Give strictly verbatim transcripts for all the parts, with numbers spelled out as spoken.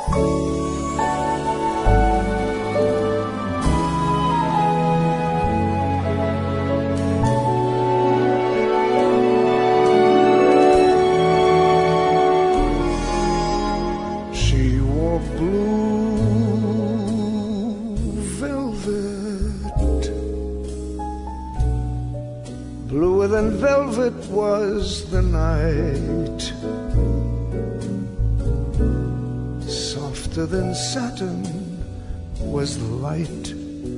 Bluer than velvet was the night, softer than satin was the light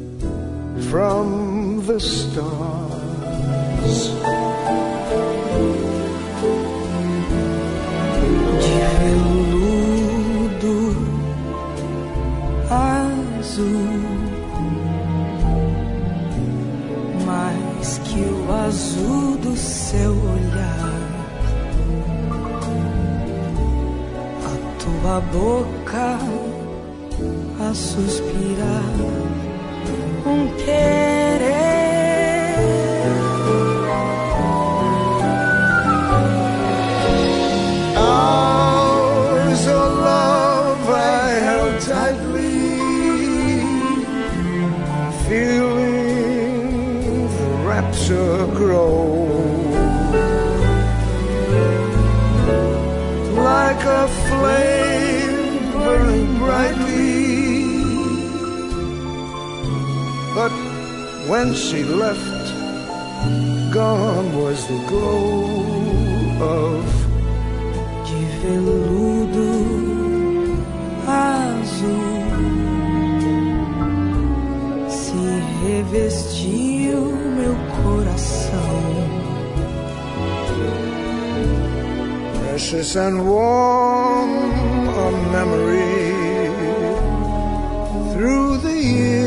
from the stars. De veludo azul, mais que o azul do seu olhar, a tua boca a suspirar, um querer. Hours of love I held tightly, feeling the rapture grow, like a flame burning brightly. But when she left, gone was the glow of de veludo azul, se revestiu meu coração. precious and warm a memory through the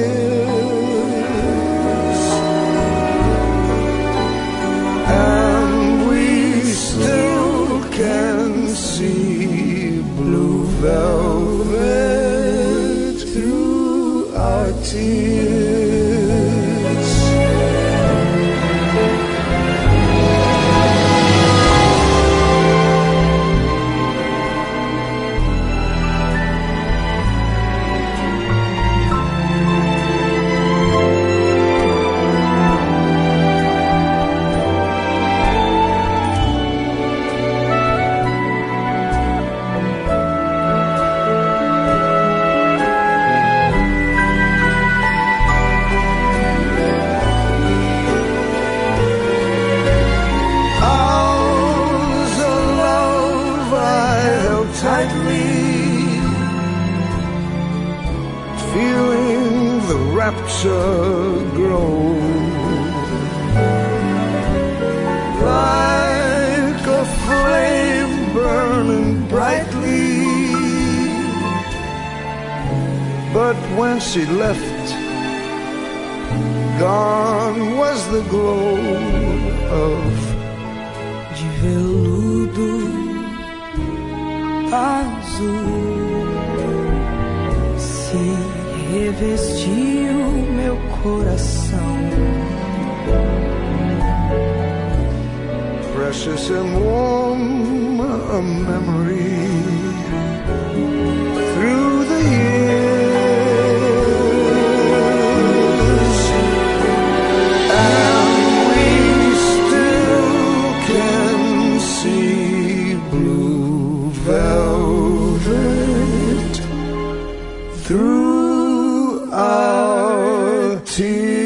years, and we still can see blue velvet through our tears. Feeling the rapture grow, like a flame burning brightly. But when she left, gone was the glow of de veludo azul, se revestiu meu coração. precious and warm a memory through the years, and we still can see blue velvet through our tears.